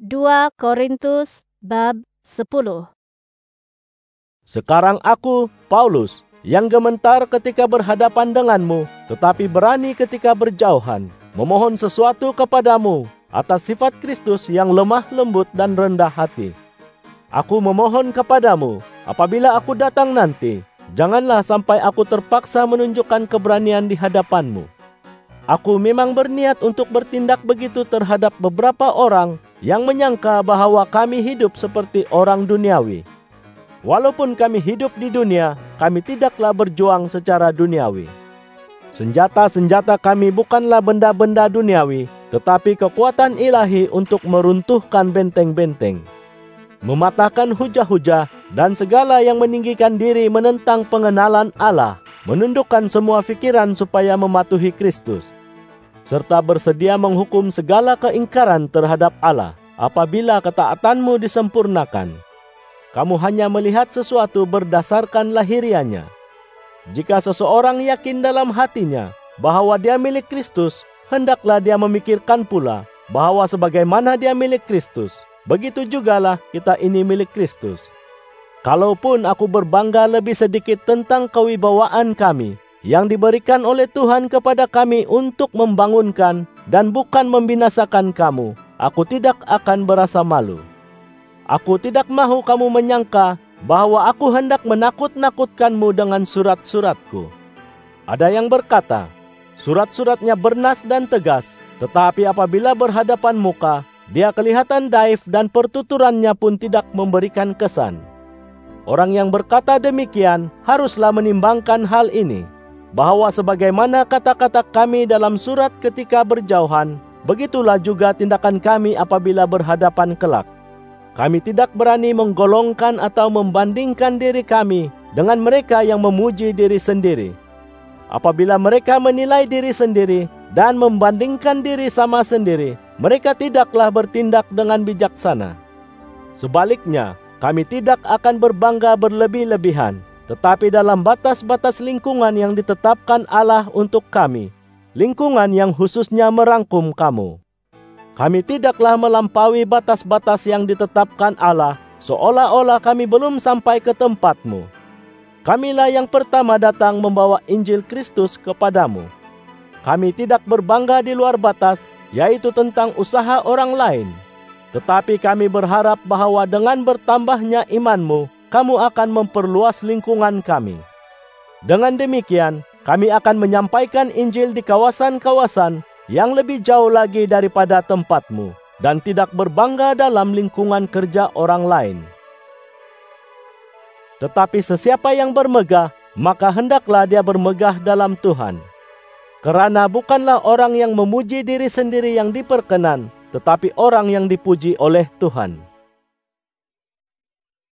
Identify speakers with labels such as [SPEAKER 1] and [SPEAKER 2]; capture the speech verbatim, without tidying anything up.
[SPEAKER 1] dua Korintus bab sepuluh.
[SPEAKER 2] Sekarang aku, Paulus, yang gementar ketika berhadapan denganmu, tetapi berani ketika berjauhan, memohon sesuatu kepadamu atas sifat Kristus yang lemah lembut dan rendah hati. Aku memohon kepadamu, apabila aku datang nanti, janganlah sampai aku terpaksa menunjukkan keberanian di hadapanmu. Aku memang berniat untuk bertindak begitu terhadap beberapa orang yang menyangka bahwa kami hidup seperti orang duniawi. Walaupun kami hidup di dunia, kami tidaklah berjuang secara duniawi. Senjata-senjata kami bukanlah benda-benda duniawi, tetapi kekuatan ilahi untuk meruntuhkan benteng-benteng, mematahkan hujah-hujah, dan segala yang meninggikan diri menentang pengenalan Allah, menundukkan semua pikiran supaya mematuhi Kristus, serta bersedia menghukum segala keingkaran terhadap Allah apabila ketaatanmu disempurnakan. Kamu hanya melihat sesuatu berdasarkan lahirianya. Jika seseorang yakin dalam hatinya bahwa dia milik Kristus, hendaklah dia memikirkan pula bahwa sebagaimana dia milik Kristus, begitu jugalah kita ini milik Kristus. Kalaupun aku berbangga lebih sedikit tentang kewibawaan kami yang diberikan oleh Tuhan kepada kami untuk membangunkan dan bukan membinasakan kamu, aku tidak akan berasa malu. Aku tidak mahu kamu menyangka bahwa aku hendak menakut-nakutkanmu dengan surat-suratku. Ada yang berkata, surat-suratnya bernas dan tegas, tetapi apabila berhadapan muka, dia kelihatan daif dan pertuturannya pun tidak memberikan kesan. Orang yang berkata demikian haruslah menimbangkan hal ini, bahwa sebagaimana kata-kata kami dalam surat ketika berjauhan, begitulah juga tindakan kami apabila berhadapan kelak. Kami tidak berani menggolongkan atau membandingkan diri kami dengan mereka yang memuji diri sendiri. Apabila mereka menilai diri sendiri dan membandingkan diri sama sendiri, mereka tidaklah bertindak dengan bijaksana. Sebaliknya, kami tidak akan berbangga berlebih-lebihan, tetapi dalam batas-batas lingkungan yang ditetapkan Allah untuk kami, lingkungan yang khususnya merangkum kamu. Kami tidaklah melampaui batas-batas yang ditetapkan Allah, seolah-olah kami belum sampai ke tempatmu. Kamilah yang pertama datang membawa Injil Kristus kepadamu. Kami tidak berbangga di luar batas, yaitu tentang usaha orang lain. Tetapi kami berharap bahwa dengan bertambahnya imanmu, kamu akan memperluas lingkungan kami. Dengan demikian, kami akan menyampaikan Injil di kawasan-kawasan yang lebih jauh lagi daripada tempatmu, dan tidak berbangga dalam lingkungan kerja orang lain. Tetapi sesiapa yang bermegah, maka hendaklah dia bermegah dalam Tuhan. Kerana bukanlah orang yang memuji diri sendiri yang diperkenan, tetapi orang yang dipuji oleh Tuhan.